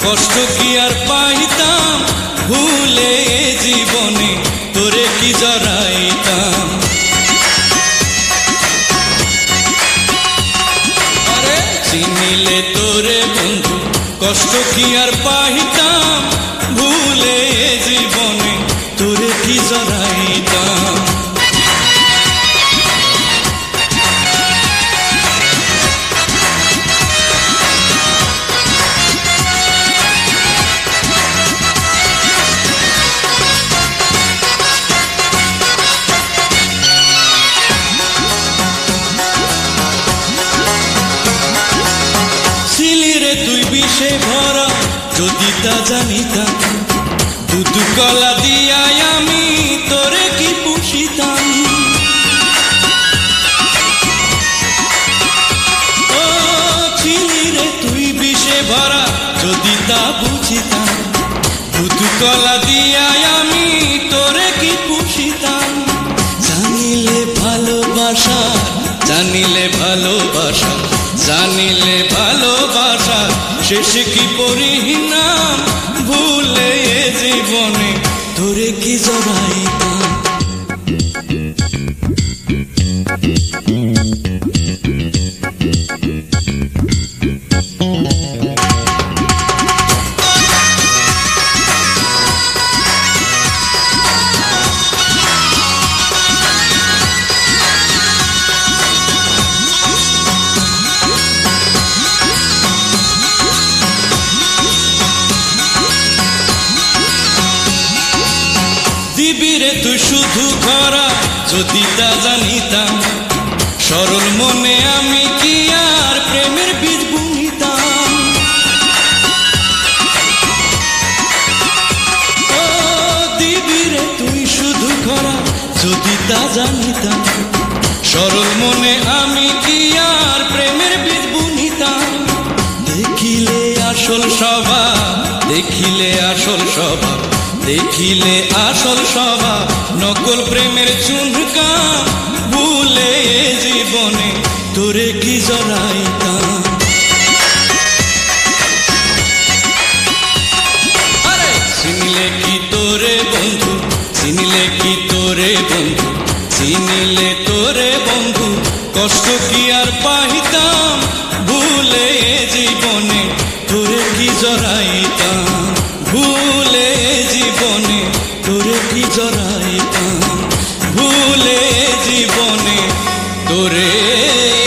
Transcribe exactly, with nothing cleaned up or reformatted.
কষ্ট কি আর পাইতাম ভুলে জীবনে তোরে কি জড়াইতাম। আরে চিনিলে তোরে বন্ধু কষ্ট কি আর পাইতাম ভুলে জীবনে তোরে কি জড়াইতাম। তুই বিষে ভরা যদি তা জানিতাম, দুধ কলা দিয়াই আমি তোরে কি পুষিতাম। ও চিনি রে তুই বিষে ভরা যদি তা বুঝিতাম, দুধ কলা দিয়াই আমি তোরে কি পুষিতাম। জানিলে ভালোবাসা জানিলে ভালোবাসা জানিলে ভালোবাসা শেষে কি পরিণাম ভুলে জীবনে তোরে কি জড়াইতাম। দিবিরে তুই শুধু খরা যদি তা জানিতাম, সরল মনে আমি কি আর প্রেমের বীজ বুনিতাম। ও দিবিরে তুই শুধু খরা যদি তা জানিতাম, সরল মনে আমি কি আর প্রেমের বীজ বুনিতাম। দেখিলে আসল স্বভাব দেখিলে আসল স্বভাব দেখিলে আসল স্বভাব নকল প্রেমের চুনকা ভুলে জীবনে তোরে কি জড়াইতাম। আরে চিনিলে কি তোরে বন্ধু চিনিলে কি তোরে বন্ধু চিনিলে তোরে বন্ধু কষ্ট কি আর পাইতাম ভুলে জীবনে তোরে কি জড়াইতাম। ভুলে জীবনে তোরে কি জড়াইতাম ভুলে জীবনে তোরে